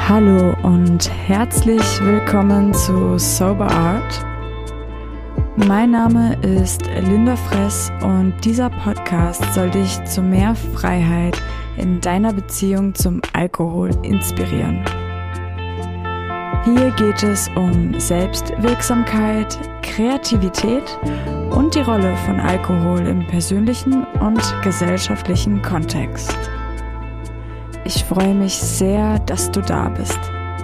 Hallo und herzlich willkommen zu Sober Art. Mein Name ist Linda Fress und dieser Podcast soll dich zu mehr Freiheit in deiner Beziehung zum Alkohol inspirieren. Hier geht es um Selbstwirksamkeit, Kreativität und die Rolle von Alkohol im persönlichen und gesellschaftlichen Kontext. Ich freue mich sehr, dass du da bist.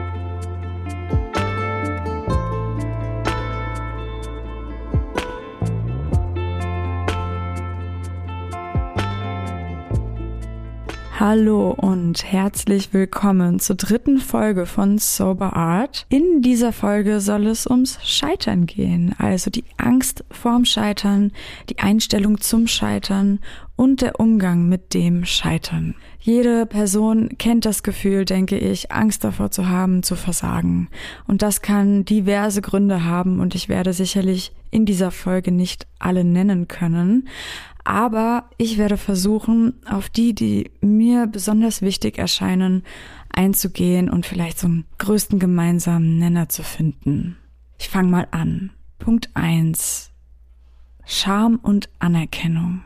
Hallo und herzlich willkommen zur dritten Folge von Sober Art. In dieser Folge soll es ums Scheitern gehen, also die Angst vorm Scheitern, die Einstellung zum Scheitern und der Umgang mit dem Scheitern. Jede Person kennt das Gefühl, denke ich, Angst davor zu haben, zu versagen. Und das kann diverse Gründe haben und ich werde sicherlich in dieser Folge nicht alle nennen können. Aber ich werde versuchen, auf die mir besonders wichtig erscheinen, einzugehen und vielleicht so einen größten gemeinsamen Nenner zu finden. Ich fange mal an. Punkt 1. Scham und Anerkennung.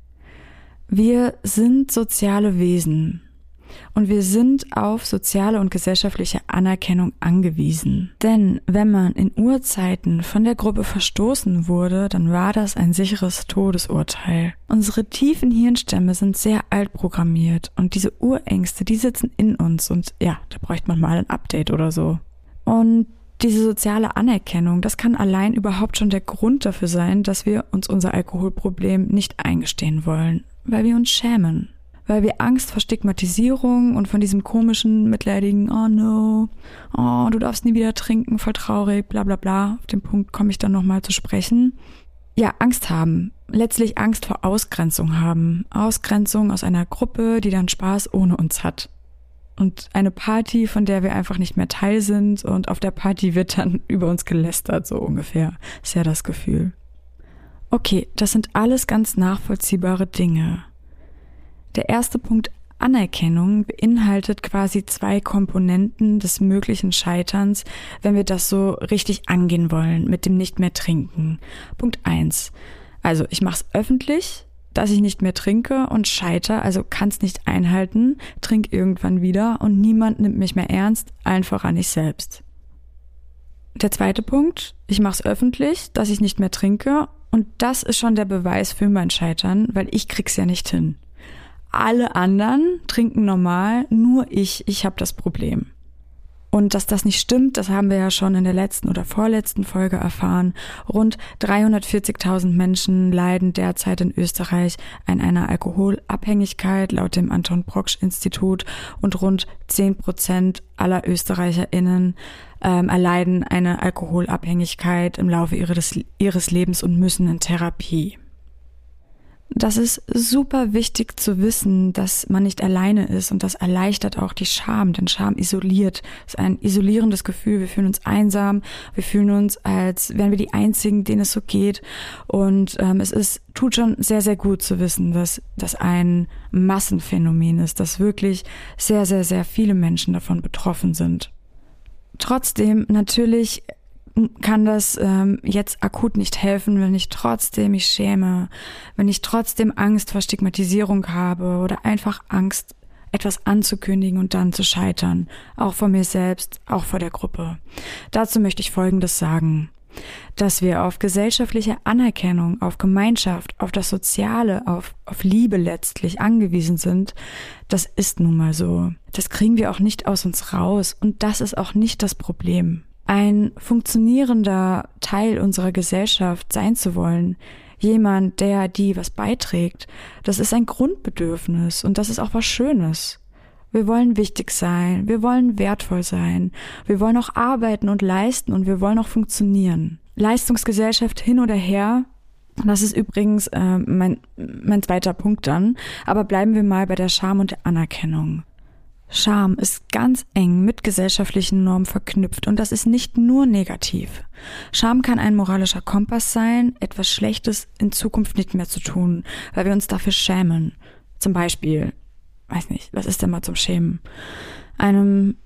Wir sind soziale Wesen und wir sind auf soziale und gesellschaftliche Anerkennung angewiesen. Denn wenn man in Urzeiten von der Gruppe verstoßen wurde, dann war das ein sicheres Todesurteil. Unsere tiefen Hirnstämme sind sehr alt programmiert und diese Urängste, die sitzen in uns und ja, da bräuchte man mal ein Update oder so. Und diese soziale Anerkennung, das kann allein überhaupt schon der Grund dafür sein, dass wir uns unser Alkoholproblem nicht eingestehen wollen. Weil wir uns schämen, weil wir Angst vor Stigmatisierung und von diesem komischen, mitleidigen, oh no, oh, du darfst nie wieder trinken, voll traurig, bla bla bla, auf den Punkt komme ich dann nochmal zu sprechen. Ja, Angst haben, letztlich Angst vor Ausgrenzung haben, Ausgrenzung aus einer Gruppe, die dann Spaß ohne uns hat. Und eine Party, von der wir einfach nicht mehr Teil sind und auf der Party wird dann über uns gelästert, so ungefähr, ist ja das Gefühl. Okay, das sind alles ganz nachvollziehbare Dinge. Der erste Punkt, Anerkennung, beinhaltet quasi zwei Komponenten des möglichen Scheiterns, wenn wir das so richtig angehen wollen, mit dem nicht mehr trinken. Punkt 1. Also ich mache es öffentlich, dass ich nicht mehr trinke und scheiter, also kann es nicht einhalten, trink irgendwann wieder und niemand nimmt mich mehr ernst, allen voran ich selbst. Der zweite Punkt, ich mache es öffentlich, dass ich nicht mehr trinke. Und das ist schon der Beweis für mein Scheitern, weil ich krieg's ja nicht hin. Alle anderen trinken normal, nur ich habe das Problem. Und dass das nicht stimmt, das haben wir ja schon in der letzten oder vorletzten Folge erfahren. Rund 340.000 Menschen leiden derzeit in Österreich an einer Alkoholabhängigkeit laut dem Anton-Brocksch-Institut und rund 10% aller ÖsterreicherInnen erleiden eine Alkoholabhängigkeit im Laufe ihres Lebens und müssen in Therapie. Das ist super wichtig zu wissen, dass man nicht alleine ist und das erleichtert auch die Scham, denn Scham isoliert. Es ist ein isolierendes Gefühl, wir fühlen uns einsam, wir fühlen uns, als wären wir die Einzigen, denen es so geht und tut schon sehr, sehr gut zu wissen, dass das ein Massenphänomen ist, dass wirklich sehr, sehr, sehr viele Menschen davon betroffen sind. Trotzdem, natürlich kann das jetzt akut nicht helfen, wenn ich trotzdem mich schäme, wenn ich trotzdem Angst vor Stigmatisierung habe oder einfach Angst, etwas anzukündigen und dann zu scheitern, auch vor mir selbst, auch vor der Gruppe. Dazu möchte ich Folgendes sagen. Dass wir auf gesellschaftliche Anerkennung, auf Gemeinschaft, auf das Soziale, auf Liebe letztlich angewiesen sind, das ist nun mal so. Das kriegen wir auch nicht aus uns raus und das ist auch nicht das Problem. Ein funktionierender Teil unserer Gesellschaft sein zu wollen, jemand, die was beiträgt, das ist ein Grundbedürfnis und das ist auch was Schönes. Wir wollen wichtig sein, wir wollen wertvoll sein, wir wollen auch arbeiten und leisten und wir wollen auch funktionieren. Leistungsgesellschaft hin oder her, das ist übrigens mein zweiter Punkt dann, aber bleiben wir mal bei der Scham und der Anerkennung. Scham ist ganz eng mit gesellschaftlichen Normen verknüpft und das ist nicht nur negativ. Scham kann ein moralischer Kompass sein, etwas Schlechtes in Zukunft nicht mehr zu tun, weil wir uns dafür schämen. Zum Beispiel, weiß nicht, was ist denn mal zum Schämen? Einem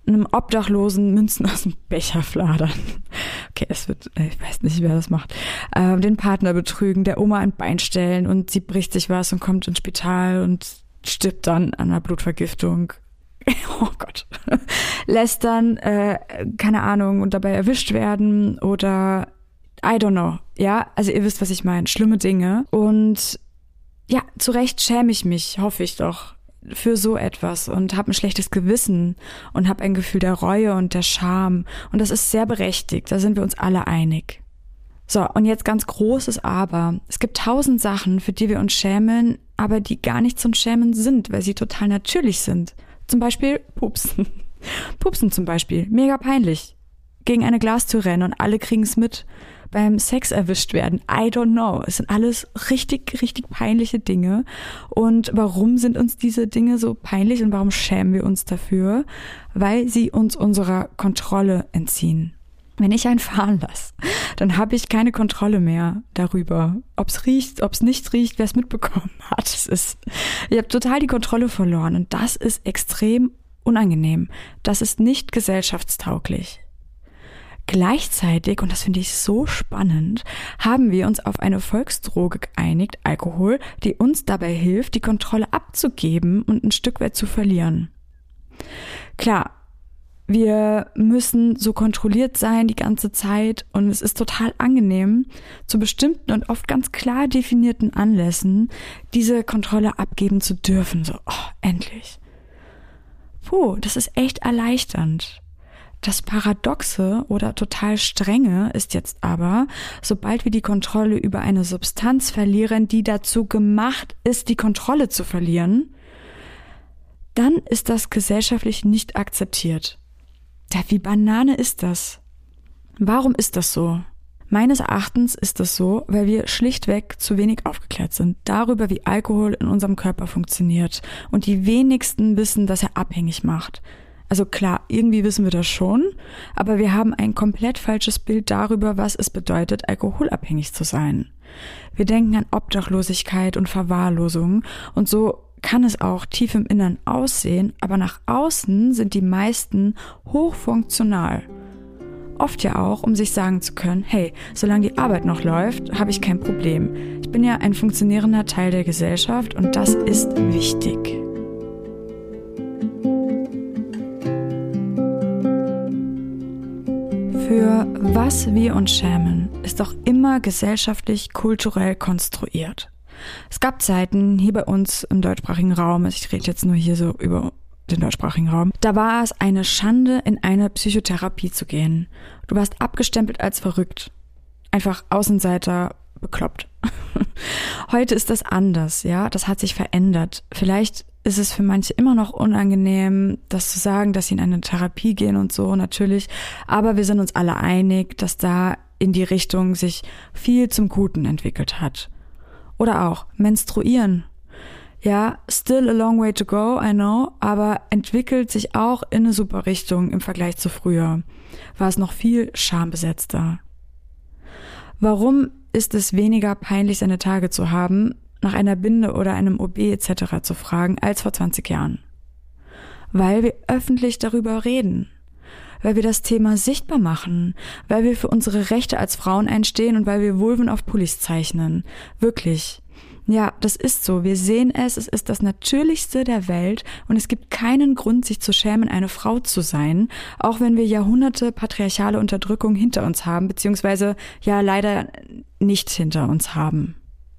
einem Obdachlosen Münzen aus dem Becher fladern. Okay, ich weiß nicht, wer das macht. Den Partner betrügen, der Oma ein Bein stellen und sie bricht sich was und kommt ins Spital und stirbt dann an einer Blutvergiftung. Oh Gott. Lästern, keine Ahnung, und dabei erwischt werden oder I don't know. Ja, also ihr wisst, was ich meine. Schlimme Dinge. Und ja, zu Recht schäme ich mich, hoffe ich doch, für so etwas und habe ein schlechtes Gewissen und habe ein Gefühl der Reue und der Scham. Und das ist sehr berechtigt, da sind wir uns alle einig. So, und jetzt ganz großes Aber. Es gibt 1000 Sachen, für die wir uns schämen, aber die gar nicht zum Schämen sind, weil sie total natürlich sind. Zum Beispiel Pupsen. Pupsen zum Beispiel, mega peinlich. Gegen eine Glastür rennen und alle kriegen es mit. Beim Sex erwischt werden, I don't know. Es sind alles richtig, richtig peinliche Dinge. Und warum sind uns diese Dinge so peinlich und warum schämen wir uns dafür? Weil sie uns unserer Kontrolle entziehen. Wenn ich einen fahren lasse, dann habe ich keine Kontrolle mehr darüber, ob es riecht, ob es nicht riecht, wer es mitbekommen hat. Ich habe total die Kontrolle verloren und das ist extrem unangenehm. Das ist nicht gesellschaftstauglich. Gleichzeitig, und das finde ich so spannend, haben wir uns auf eine Volksdroge geeinigt, Alkohol, die uns dabei hilft, die Kontrolle abzugeben und ein Stück weit zu verlieren. Klar, wir müssen so kontrolliert sein die ganze Zeit und es ist total angenehm, zu bestimmten und oft ganz klar definierten Anlässen diese Kontrolle abgeben zu dürfen. So, endlich. Puh, das ist echt erleichternd. Das Paradoxe oder total Strenge ist jetzt aber, sobald wir die Kontrolle über eine Substanz verlieren, die dazu gemacht ist, die Kontrolle zu verlieren, dann ist das gesellschaftlich nicht akzeptiert. Ja, wie Banane ist das? Warum ist das so? Meines Erachtens ist das so, weil wir schlichtweg zu wenig aufgeklärt sind darüber, wie Alkohol in unserem Körper funktioniert und die wenigsten wissen, dass er abhängig macht. Also klar, irgendwie wissen wir das schon, aber wir haben ein komplett falsches Bild darüber, was es bedeutet, alkoholabhängig zu sein. Wir denken an Obdachlosigkeit und Verwahrlosung und so kann es auch tief im Innern aussehen, aber nach außen sind die meisten hochfunktional. Oft ja auch, um sich sagen zu können, hey, solange die Arbeit noch läuft, habe ich kein Problem. Ich bin ja ein funktionierender Teil der Gesellschaft und das ist wichtig. Für was wir uns schämen, ist doch immer gesellschaftlich, kulturell konstruiert. Es gab Zeiten hier bei uns im deutschsprachigen Raum, ich rede jetzt nur hier so über den deutschsprachigen Raum, da war es eine Schande, in eine Psychotherapie zu gehen. Du warst abgestempelt als verrückt. Einfach Außenseiter, bekloppt. Heute ist das anders, ja, das hat sich verändert. Vielleicht ist es für manche immer noch unangenehm, das zu sagen, dass sie in eine Therapie gehen und so, natürlich. Aber wir sind uns alle einig, dass da in die Richtung sich viel zum Guten entwickelt hat. Oder auch menstruieren. Ja, still a long way to go, I know, aber entwickelt sich auch in eine super Richtung im Vergleich zu früher. War es noch viel schambesetzter. Warum ist es weniger peinlich, seine Tage zu haben, nach einer Binde oder einem OB etc. zu fragen, als vor 20 Jahren? Weil wir öffentlich darüber reden. Weil wir das Thema sichtbar machen. Weil wir für unsere Rechte als Frauen einstehen und weil wir Vulven auf Pullis zeichnen. Wirklich. Ja, das ist so. Wir sehen es ist das Natürlichste der Welt und es gibt keinen Grund, sich zu schämen, eine Frau zu sein, auch wenn wir Jahrhunderte patriarchale Unterdrückung hinter uns haben, beziehungsweise ja leider nicht hinter uns haben.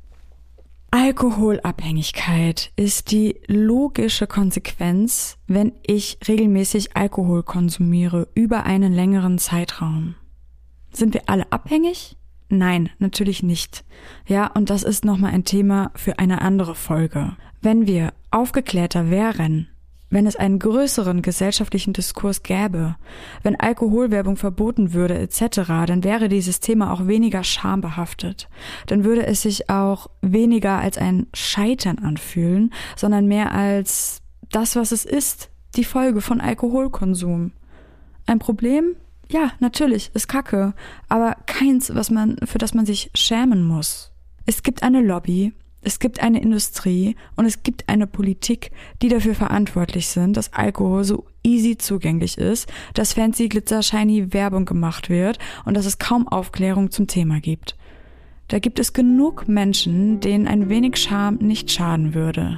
Alkoholabhängigkeit ist die logische Konsequenz, wenn ich regelmäßig Alkohol konsumiere über einen längeren Zeitraum. Sind wir alle abhängig? Nein, natürlich nicht. Ja, und das ist nochmal ein Thema für eine andere Folge. Wenn wir aufgeklärter wären, wenn es einen größeren gesellschaftlichen Diskurs gäbe, wenn Alkoholwerbung verboten würde etc., dann wäre dieses Thema auch weniger schambehaftet. Dann würde es sich auch weniger als ein Scheitern anfühlen, sondern mehr als das, was es ist, die Folge von Alkoholkonsum. Ein Problem? Ja, natürlich, ist Kacke, aber keins, für das man sich schämen muss. Es gibt eine Lobby, Es gibt eine Industrie und es gibt eine Politik, die dafür verantwortlich sind, dass Alkohol so easy zugänglich ist, dass fancy glitzer shiny Werbung gemacht wird und dass es kaum Aufklärung zum Thema gibt. Da gibt es genug Menschen, denen ein wenig Scham nicht schaden würde.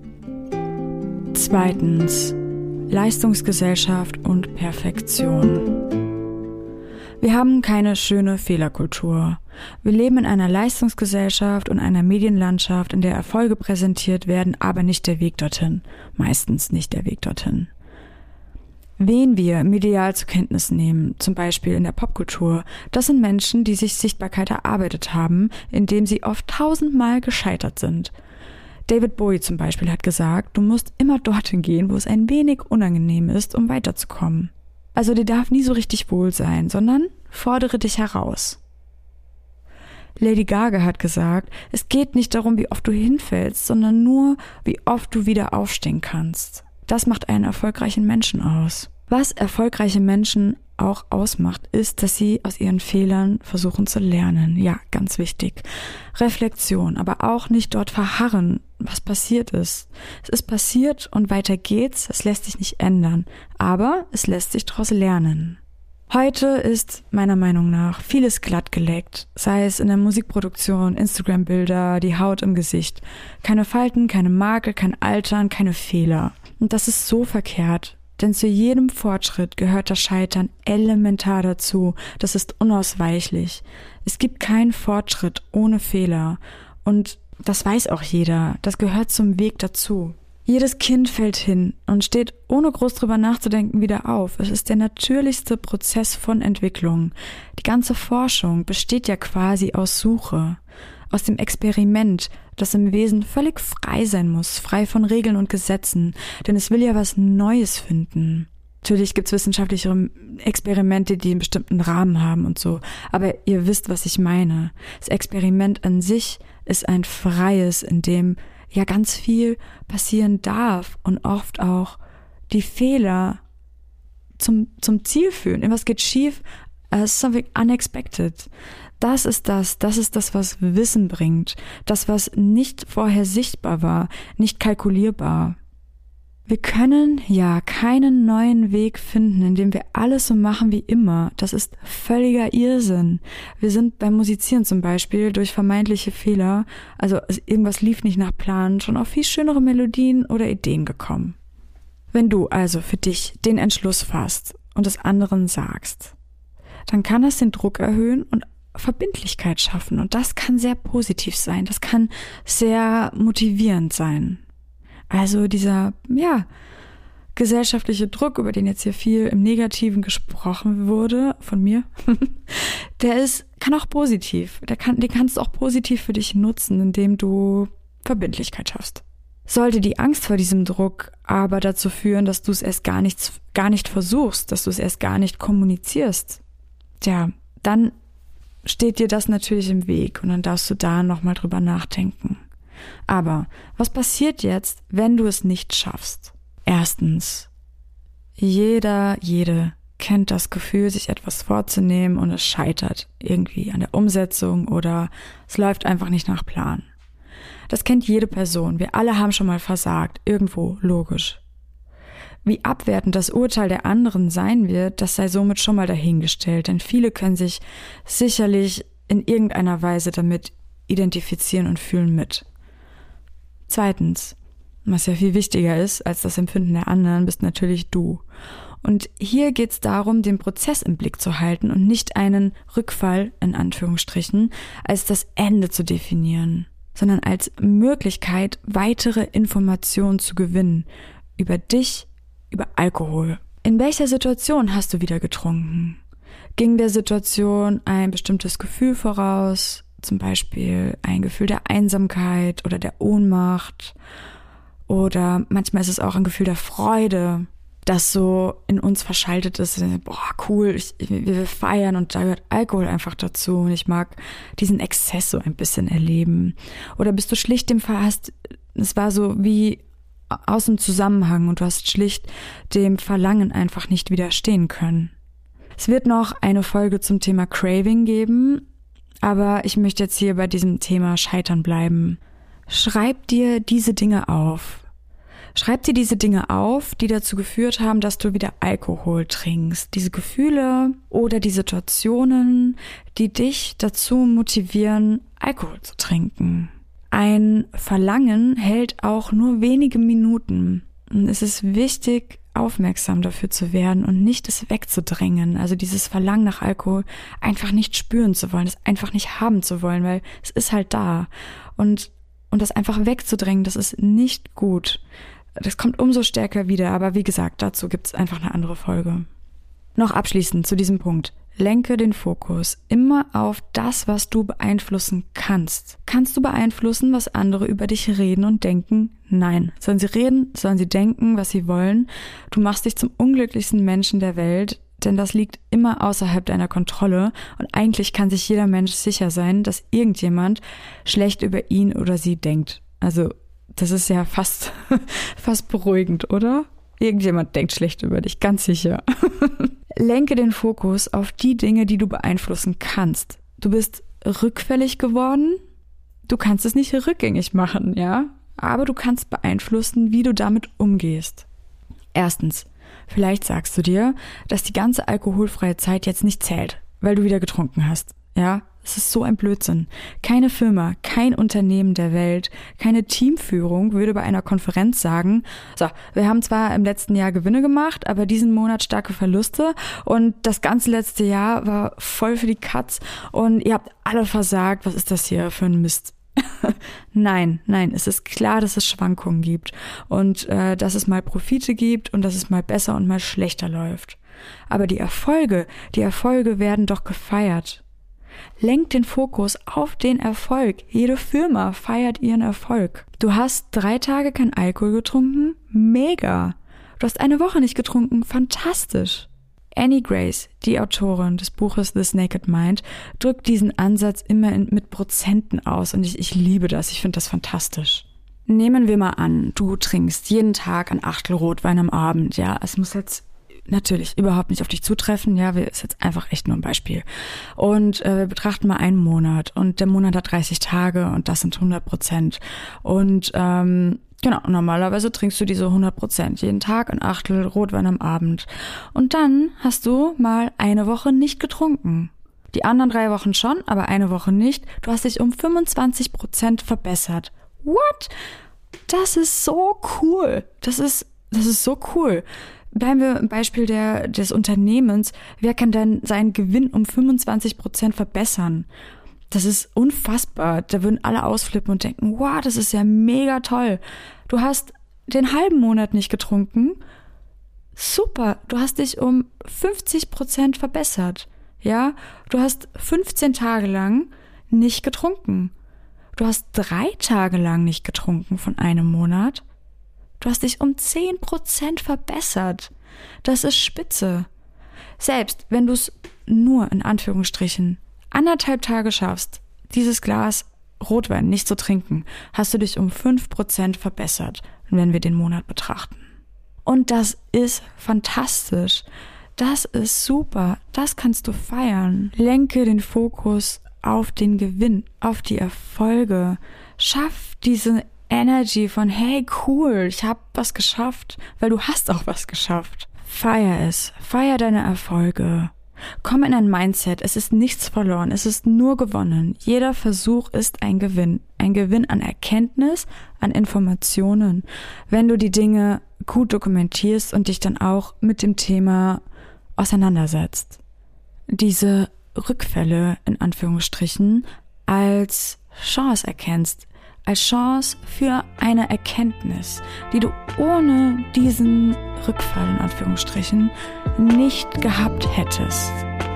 2. Leistungsgesellschaft und Perfektion. Wir haben keine schöne Fehlerkultur. Wir leben in einer Leistungsgesellschaft und einer Medienlandschaft, in der Erfolge präsentiert werden, aber nicht der Weg dorthin. Meistens nicht der Weg dorthin. Wen wir medial zur Kenntnis nehmen, zum Beispiel in der Popkultur, das sind Menschen, die sich Sichtbarkeit erarbeitet haben, indem sie oft 1000-mal gescheitert sind. David Bowie zum Beispiel hat gesagt, du musst immer dorthin gehen, wo es ein wenig unangenehm ist, um weiterzukommen. Also dir darf nie so richtig wohl sein, sondern fordere dich heraus. Lady Gaga hat gesagt, es geht nicht darum, wie oft du hinfällst, sondern nur, wie oft du wieder aufstehen kannst. Das macht einen erfolgreichen Menschen aus. Was erfolgreiche Menschen auch ausmacht, ist, dass sie aus ihren Fehlern versuchen zu lernen. Ja, ganz wichtig. Reflexion, aber auch nicht dort verharren, was passiert ist. Es ist passiert und weiter geht's. Es lässt sich nicht ändern, aber es lässt sich daraus lernen. Heute ist meiner Meinung nach vieles glatt geleckt, sei es in der Musikproduktion, Instagram-Bilder, die Haut im Gesicht. Keine Falten, keine Makel, kein Altern, keine Fehler. Und das ist so verkehrt. Denn zu jedem Fortschritt gehört das Scheitern elementar dazu. Das ist unausweichlich. Es gibt keinen Fortschritt ohne Fehler. Und das weiß auch jeder. Das gehört zum Weg dazu. Jedes Kind fällt hin und steht, ohne groß drüber nachzudenken, wieder auf. Es ist der natürlichste Prozess von Entwicklung. Die ganze Forschung besteht ja quasi aus Suche, aus dem Experiment, das im Wesen völlig frei sein muss, frei von Regeln und Gesetzen, denn es will ja was Neues finden. Natürlich gibt's wissenschaftliche Experimente, die einen bestimmten Rahmen haben und so, aber ihr wisst, was ich meine. Das Experiment an sich ist ein freies, in dem ja ganz viel passieren darf und oft auch die Fehler zum Ziel führen. Irgendwas geht schief, something unexpected. Das ist das, was Wissen bringt. Das, was nicht vorher sichtbar war, nicht kalkulierbar. Wir können ja keinen neuen Weg finden, indem wir alles so machen wie immer. Das ist völliger Irrsinn. Wir sind beim Musizieren zum Beispiel durch vermeintliche Fehler, also irgendwas lief nicht nach Plan, schon auf viel schönere Melodien oder Ideen gekommen. Wenn du also für dich den Entschluss fasst und es anderen sagst, dann kann das den Druck erhöhen und Verbindlichkeit schaffen. Und das kann sehr positiv sein. Das kann sehr motivierend sein. Also dieser, gesellschaftliche Druck, über den jetzt hier viel im Negativen gesprochen wurde, von mir, kann auch positiv. Den kannst du auch positiv für dich nutzen, indem du Verbindlichkeit schaffst. Sollte die Angst vor diesem Druck aber dazu führen, dass du es erst gar nicht versuchst, dass du es erst gar nicht kommunizierst, dann steht dir das natürlich im Weg und dann darfst du da nochmal drüber nachdenken. Aber was passiert jetzt, wenn du es nicht schaffst? Erstens, jede kennt das Gefühl, sich etwas vorzunehmen und es scheitert irgendwie an der Umsetzung oder es läuft einfach nicht nach Plan. Das kennt jede Person. Wir alle haben schon mal versagt, irgendwo logisch. Wie abwertend das Urteil der anderen sein wird, das sei somit schon mal dahingestellt, denn viele können sich sicherlich in irgendeiner Weise damit identifizieren und fühlen mit. Zweitens, was ja viel wichtiger ist als das Empfinden der anderen, bist natürlich du. Und hier geht es darum, den Prozess im Blick zu halten und nicht einen Rückfall, in Anführungsstrichen, als das Ende zu definieren, sondern als Möglichkeit, weitere Informationen zu gewinnen über dich, über Alkohol. In welcher Situation hast du wieder getrunken? Ging der Situation ein bestimmtes Gefühl voraus, zum Beispiel ein Gefühl der Einsamkeit oder der Ohnmacht? Oder manchmal ist es auch ein Gefühl der Freude, das so in uns verschaltet ist. Boah, cool, wir feiern und da gehört Alkohol einfach dazu und ich mag diesen Exzess so ein bisschen erleben. Oder bist du schlicht es war so wie aus dem Zusammenhang und du hast schlicht dem Verlangen einfach nicht widerstehen können. Es wird noch eine Folge zum Thema Craving geben, aber ich möchte jetzt hier bei diesem Thema Scheitern bleiben. schreib dir diese Dinge auf. Schreib dir diese Dinge auf, die dazu geführt haben, dass du wieder Alkohol trinkst. Diese Gefühle oder die Situationen, die dich dazu motivieren, Alkohol zu trinken. Ein Verlangen hält auch nur wenige Minuten. Und es ist wichtig, aufmerksam dafür zu werden und nicht es wegzudrängen. Also dieses Verlangen nach Alkohol einfach nicht spüren zu wollen, es einfach nicht haben zu wollen, weil es ist halt da. Und das einfach wegzudrängen, das ist nicht gut. Das kommt umso stärker wieder, aber wie gesagt, dazu gibt es einfach eine andere Folge. Noch abschließend zu diesem Punkt. Lenke den Fokus immer auf das, was du beeinflussen kannst. Kannst du beeinflussen, was andere über dich reden und denken? Nein. Sollen sie reden, sollen sie denken, was sie wollen? Du machst dich zum unglücklichsten Menschen der Welt, denn das liegt immer außerhalb deiner Kontrolle und eigentlich kann sich jeder Mensch sicher sein, dass irgendjemand schlecht über ihn oder sie denkt. Also das ist ja fast beruhigend, oder? Irgendjemand denkt schlecht über dich, ganz sicher. Lenke den Fokus auf die Dinge, die du beeinflussen kannst. Du bist rückfällig geworden. Du kannst es nicht rückgängig machen, ja? Aber du kannst beeinflussen, wie du damit umgehst. Erstens, vielleicht sagst du dir, dass die ganze alkoholfreie Zeit jetzt nicht zählt, weil du wieder getrunken hast, ja? Es ist so ein Blödsinn. Keine Firma, kein Unternehmen der Welt, keine Teamführung würde bei einer Konferenz sagen, so, wir haben zwar im letzten Jahr Gewinne gemacht, aber diesen Monat starke Verluste und das ganze letzte Jahr war voll für die Katz und ihr habt alle versagt, was ist das hier für ein Mist? Nein, es ist klar, dass es Schwankungen gibt und dass es mal Profite gibt und dass es mal besser und mal schlechter läuft. Aber die Erfolge werden doch gefeiert. Lenk den Fokus auf den Erfolg. Jede Firma feiert ihren Erfolg. Du hast 3 Tage kein Alkohol getrunken? Mega. Du hast eine Woche nicht getrunken? Fantastisch. Annie Grace, die Autorin des Buches This Naked Mind, drückt diesen Ansatz immer mit Prozenten aus und ich liebe das. Ich finde das fantastisch. Nehmen wir mal an, du trinkst jeden Tag ein Achtel Rotwein am Abend. Ja, es muss jetzt natürlich überhaupt nicht auf dich zutreffen, ja, ist jetzt einfach echt nur ein Beispiel. Und wir betrachten mal einen Monat und der Monat hat 30 Tage und das sind 100%. Und genau, normalerweise trinkst du diese 100%, jeden Tag ein Achtel Rotwein am Abend. Und dann hast du mal eine Woche nicht getrunken. Die anderen 3 Wochen schon, aber eine Woche nicht. Du hast dich um 25% verbessert. What? Das ist so cool. Das ist so cool. Bleiben wir im Beispiel des Unternehmens. Wer kann dann seinen Gewinn um 25% verbessern? Das ist unfassbar. Da würden alle ausflippen und denken, wow, das ist ja mega toll. Du hast den halben Monat nicht getrunken. Super, du hast dich um 50% verbessert. Ja, du hast 15 Tage lang nicht getrunken. Du hast 3 Tage lang nicht getrunken von einem Monat. Du hast dich um 10% verbessert. Das ist spitze. Selbst wenn du es nur in Anführungsstrichen 1,5 Tage schaffst, dieses Glas Rotwein nicht zu trinken, hast du dich um 5% verbessert, wenn wir den Monat betrachten. Und das ist fantastisch. Das ist super. Das kannst du feiern. Lenke den Fokus auf den Gewinn, auf die Erfolge. Schaff diese Energy von, hey, cool, ich habe was geschafft, weil du hast auch was geschafft. Feier es, feier deine Erfolge. Komm in ein Mindset, es ist nichts verloren, es ist nur gewonnen. Jeder Versuch ist ein Gewinn an Erkenntnis, an Informationen, wenn du die Dinge gut dokumentierst und dich dann auch mit dem Thema auseinandersetzt. Diese Rückfälle, in Anführungsstrichen, als Chance erkennst, als Chance für eine Erkenntnis, die du ohne diesen Rückfall, in Anführungsstrichen, nicht gehabt hättest.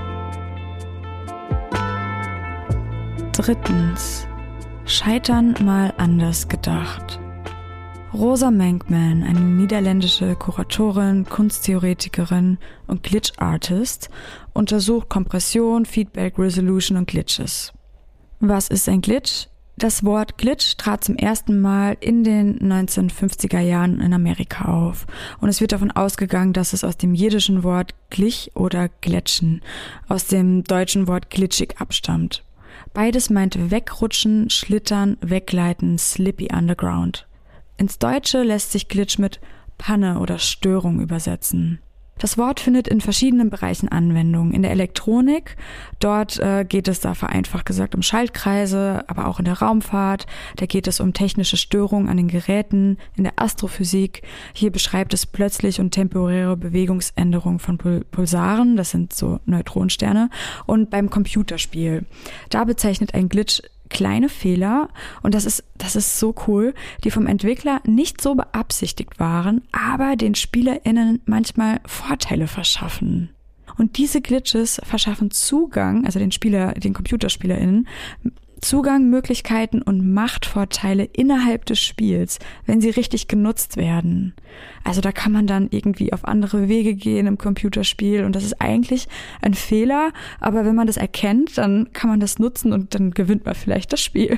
3. Scheitern mal anders gedacht. Rosa Menkman, eine niederländische Kuratorin, Kunsttheoretikerin und Glitch-Artist, untersucht Kompression, Feedback, Resolution und Glitches. Was ist ein Glitch? Das Wort Glitch trat zum ersten Mal in den 1950er Jahren in Amerika auf und es wird davon ausgegangen, dass es aus dem jiddischen Wort Glich oder Gletschen, aus dem deutschen Wort glitschig abstammt. Beides meint wegrutschen, schlittern, wegleiten, slippy underground. Ins Deutsche lässt sich Glitch mit Panne oder Störung übersetzen. Das Wort findet in verschiedenen Bereichen Anwendung. In der Elektronik, dort geht es da vereinfacht gesagt um Schaltkreise, aber auch in der Raumfahrt, da geht es um technische Störungen an den Geräten. In der Astrophysik, hier beschreibt es plötzlich und temporäre Bewegungsänderungen von Pulsaren, das sind so Neutronensterne, und beim Computerspiel. Da bezeichnet ein Glitch kleine Fehler, und das ist so cool, die vom Entwickler nicht so beabsichtigt waren, aber den SpielerInnen manchmal Vorteile verschaffen. Und diese Glitches verschaffen Zugang, also den ComputerspielerInnen, Zugang, Möglichkeiten und Machtvorteile innerhalb des Spiels, wenn sie richtig genutzt werden. Also da kann man dann irgendwie auf andere Wege gehen im Computerspiel, und das ist eigentlich ein Fehler, aber wenn man das erkennt, dann kann man das nutzen und dann gewinnt man vielleicht das Spiel.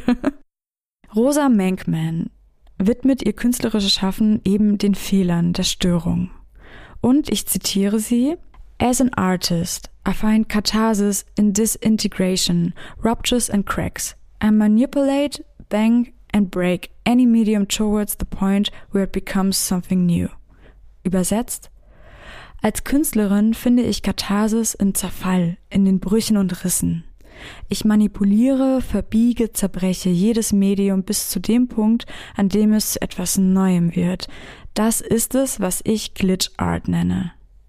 Rosa Mankman widmet ihr künstlerisches Schaffen eben den Fehlern der Störung. Und ich zitiere sie: As an artist, I find catharsis in disintegration, ruptures and cracks. I manipulate, bang and break any medium towards the point where it becomes something new. Übersetzt: Als Künstlerin finde ich Katharsis im Zerfall, in den Brüchen und Rissen. Ich manipuliere, verbiege, zerbreche jedes Medium bis zu dem Punkt, an dem es zu etwas Neuem wird. Das ist es, was ich Glitch Art nenne.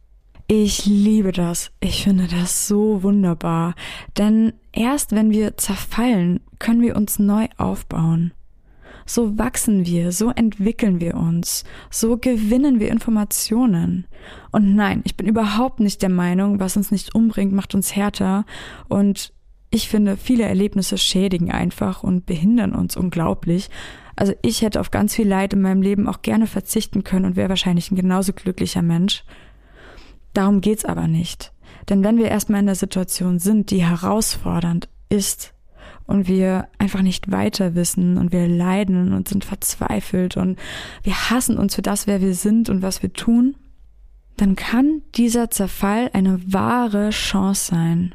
Ich liebe das. Ich finde das so wunderbar. Denn erst wenn wir zerfallen, können wir uns neu aufbauen. So wachsen wir, so entwickeln wir uns, so gewinnen wir Informationen. Und nein, ich bin überhaupt nicht der Meinung, was uns nicht umbringt, macht uns härter. Und ich finde, viele Erlebnisse schädigen einfach und behindern uns unglaublich. Also ich hätte auf ganz viel Leid in meinem Leben auch gerne verzichten können und wäre wahrscheinlich ein genauso glücklicher Mensch. Darum geht's aber nicht. Denn wenn wir erstmal in der Situation sind, die herausfordernd ist, und wir einfach nicht weiter wissen und wir leiden und sind verzweifelt und wir hassen uns für das, wer wir sind und was wir tun, dann kann dieser Zerfall eine wahre Chance sein.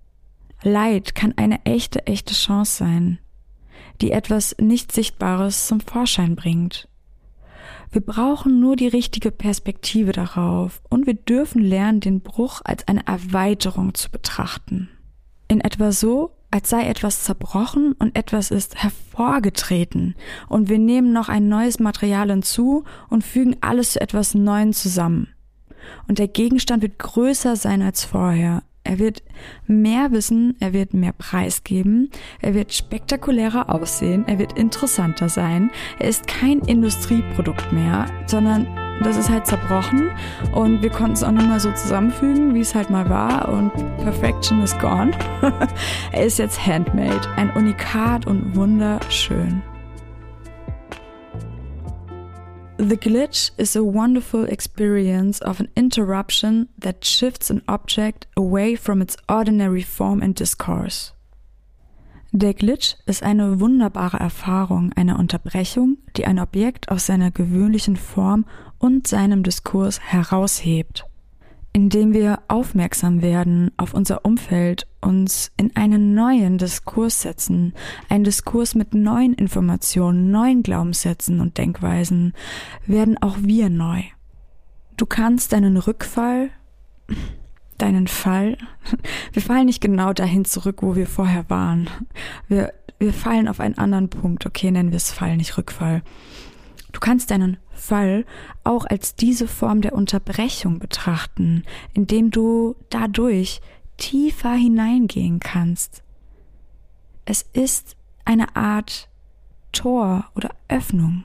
Leid kann eine echte Chance sein, die etwas nicht Sichtbares zum Vorschein bringt. Wir brauchen nur die richtige Perspektive darauf, und wir dürfen lernen, den Bruch als eine Erweiterung zu betrachten. In etwa so, als sei etwas zerbrochen und etwas ist hervorgetreten, und wir nehmen noch ein neues Material hinzu und fügen alles zu etwas Neuem zusammen. Und der Gegenstand wird größer sein als vorher. Er wird mehr wissen, er wird mehr preisgeben, er wird spektakulärer aussehen, er wird interessanter sein. Er ist kein Industrieprodukt mehr, sondern das ist halt zerbrochen, und wir konnten es auch nicht mehr so zusammenfügen, wie es halt mal war, und Perfection is gone. Er ist jetzt handmade, ein Unikat und wunderschön. The glitch is a wonderful experience of an interruption that shifts an object away from its ordinary form and discourse. Der Glitch ist eine wunderbare Erfahrung, eine Unterbrechung, die ein Objekt aus seiner gewöhnlichen Form und seinem Diskurs heraushebt. Indem wir aufmerksam werden auf unser Umfeld, uns in einen neuen Diskurs setzen, einen Diskurs mit neuen Informationen, neuen Glaubenssätzen und Denkweisen, werden auch wir neu. Du kannst deinen Fall, wir fallen nicht genau dahin zurück, wo wir vorher waren. Wir fallen auf einen anderen Punkt, okay, nennen wir es Fall, nicht Rückfall. Du kannst deinen Fall auch als diese Form der Unterbrechung betrachten, indem du dadurch tiefer hineingehen kannst. Es ist eine Art Tor oder Öffnung.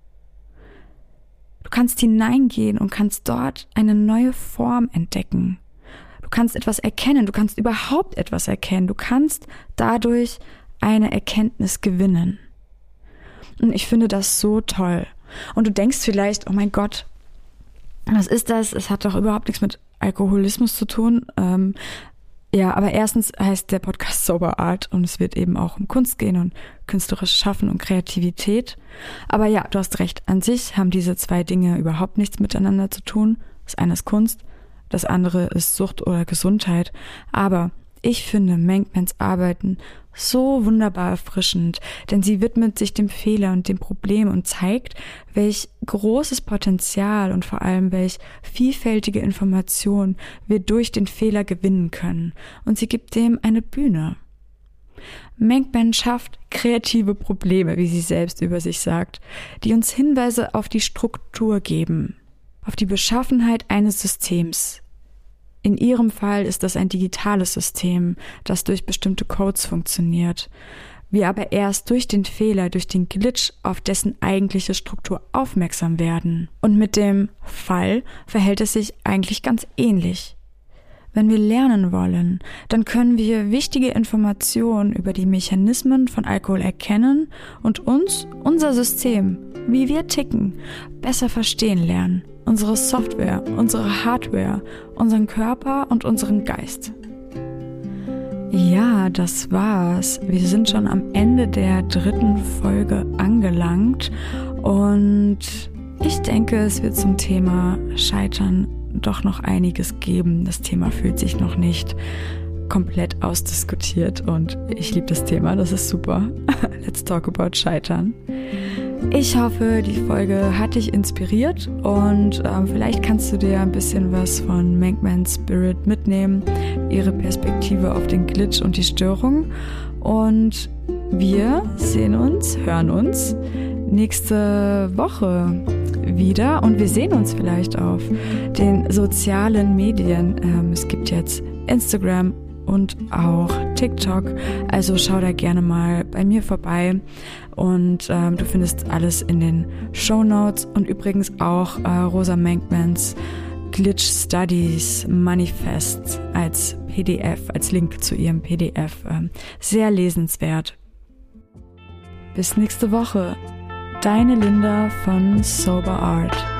Du kannst hineingehen und kannst dort eine neue Form entdecken. Du kannst etwas erkennen, du kannst überhaupt etwas erkennen, du kannst dadurch eine Erkenntnis gewinnen. Und ich finde das so toll. Und du denkst vielleicht, oh mein Gott, was ist das? Es hat doch überhaupt nichts mit Alkoholismus zu tun. Ja, aber erstens heißt der Podcast Sober Art, und es wird eben auch um Kunst gehen und künstlerisches Schaffen und Kreativität. Aber ja, du hast recht, an sich haben diese zwei Dinge überhaupt nichts miteinander zu tun. Das eine ist Kunst, das andere ist Sucht oder Gesundheit. Aber ich finde Mankmans Arbeiten so wunderbar erfrischend, denn sie widmet sich dem Fehler und dem Problem und zeigt, welch großes Potenzial und vor allem welch vielfältige Information wir durch den Fehler gewinnen können. Und sie gibt dem eine Bühne. Menkman schafft kreative Probleme, wie sie selbst über sich sagt, die uns Hinweise auf die Struktur geben, auf die Beschaffenheit eines Systems. In ihrem Fall ist das ein digitales System, das durch bestimmte Codes funktioniert. Wir aber erst durch den Fehler, durch den Glitch auf dessen eigentliche Struktur aufmerksam werden. Und mit dem Fall verhält es sich eigentlich ganz ähnlich. Wenn wir lernen wollen, dann können wir wichtige Informationen über die Mechanismen von Alkohol erkennen und uns, unser System, wie wir ticken, besser verstehen lernen. Unsere Software, unsere Hardware, unseren Körper und unseren Geist. Ja, das war's. Wir sind schon am Ende der 3. Folge angelangt und ich denke, es wird zum Thema Scheitern doch noch einiges geben. Das Thema fühlt sich noch nicht komplett ausdiskutiert und ich liebe das Thema, das ist super. Let's talk about Scheitern. Ich hoffe, die Folge hat dich inspiriert und vielleicht kannst du dir ein bisschen was von Menkman's Spirit mitnehmen, ihre Perspektive auf den Glitch und die Störung. Und wir hören uns nächste Woche wieder und wir sehen uns vielleicht auf den sozialen Medien. Es gibt jetzt Instagram und auch TikTok, also schau da gerne mal bei mir vorbei und du findest alles in den Shownotes und übrigens auch Rosa Menkmans Glitch Studies Manifest als PDF, als Link zu ihrem PDF. Sehr lesenswert. Bis nächste Woche. Deine Linda von Sober Art.